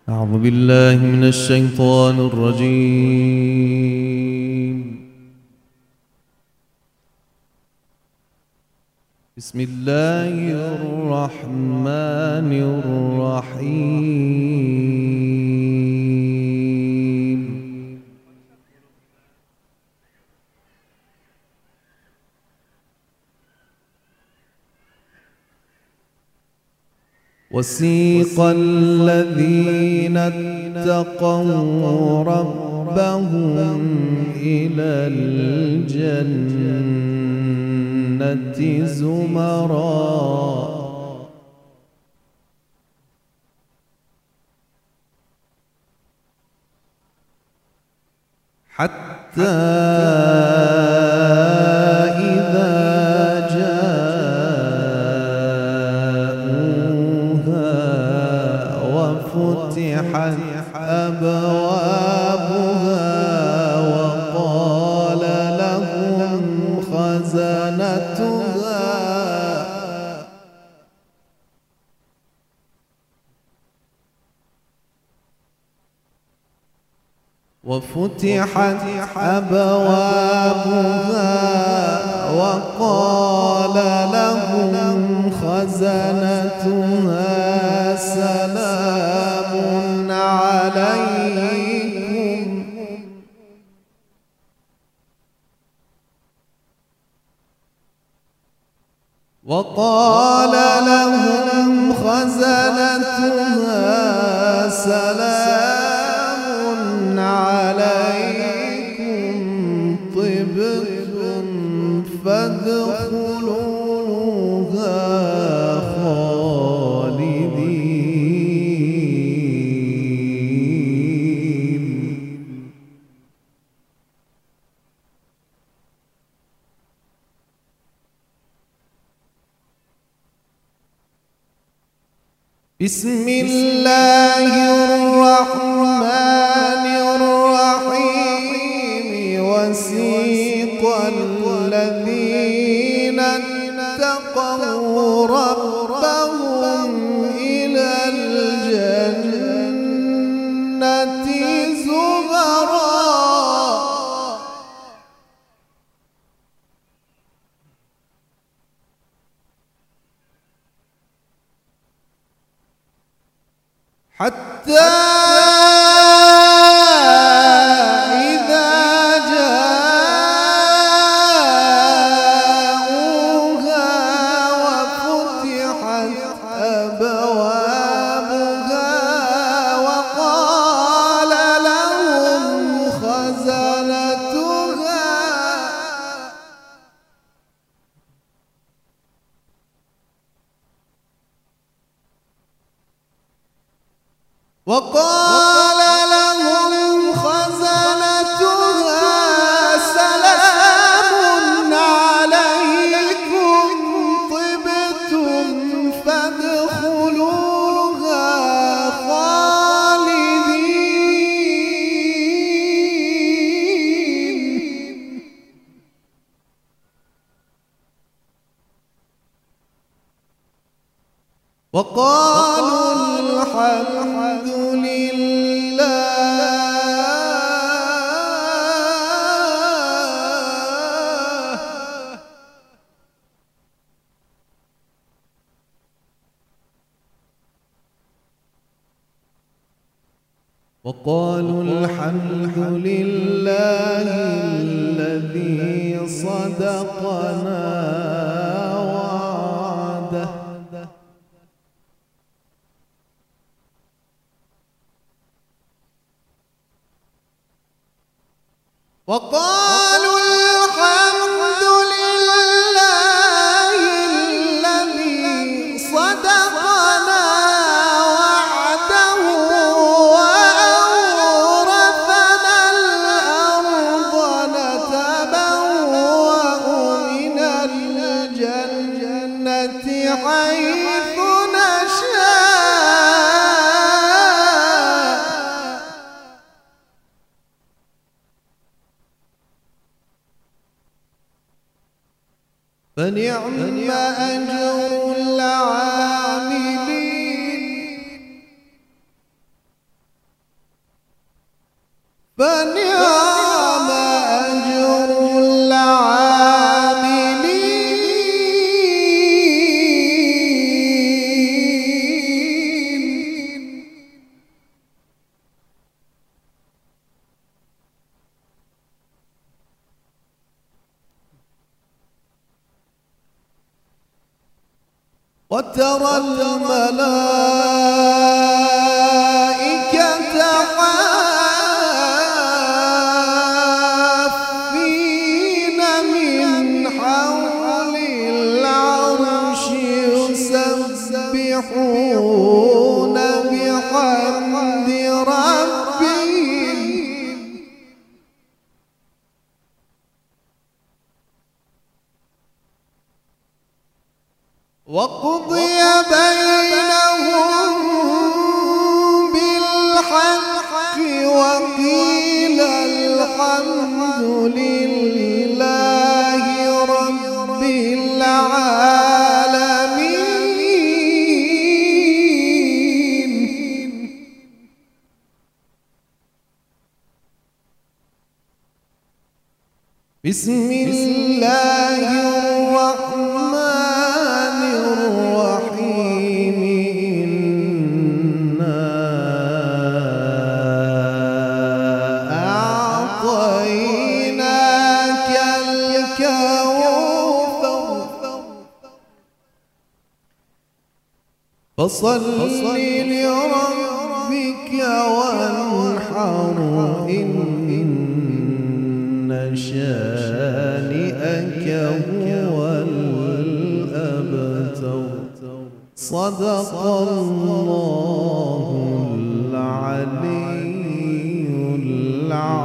أعوذ بالله من الشيطان الرجيم. بسم الله الرحمن الرحيم. وسيق الذين اتقوا ربهم إلى الجنة زمرًا حتى فتحت أبوابها وقال لهم خزنتها سلام عليكم وقال لهم خزنتها سلام عليكم طبتم فادخلوها خالدين. بسم الله الرحمن الرحيم. وسيق الذين اتقوا ربهم إلى الجنة زمرًا حتى إذا جاءوها وفتحت أبوابها وقال لهم خزنتها سلام عليكم طبتم فادخلوها خالدين. وقالوا الحمد لله الذي صدقنا وعده وقالوا الحمد لله الذي صدقنا وعده وأورثنا الأرض نتبوأ من الجنة حيث نشاء فنعم أجر العاملين. فنعم أجر العاملين. وترى الملائكة حافين من حول العرش يسبحون بحمد ربهم وقضي بينهم بالحق وقيل الحمد لله رب العالمين. بسم الله الرحمن الرحيم. إنا أعطيناك الكوثر فصل لربك وانحر إن شانئك هو الأبتر. صدق الله العلي العظيم.